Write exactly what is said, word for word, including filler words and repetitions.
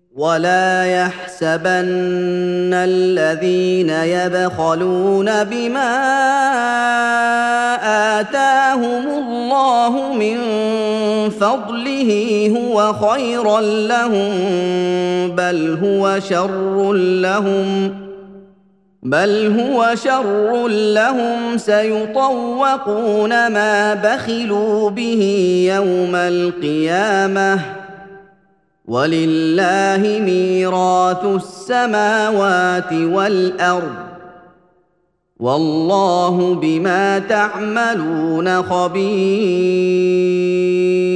ولا يحسبن الذين يبخلون بما آتاهم الله من فضله هو خيرا لهم بل هو شر لهم بل هو شر لهم سيطوقون ما بخلوا به يوم القيامة ولله ميراث السماوات والأرض والله بما تعملون خبير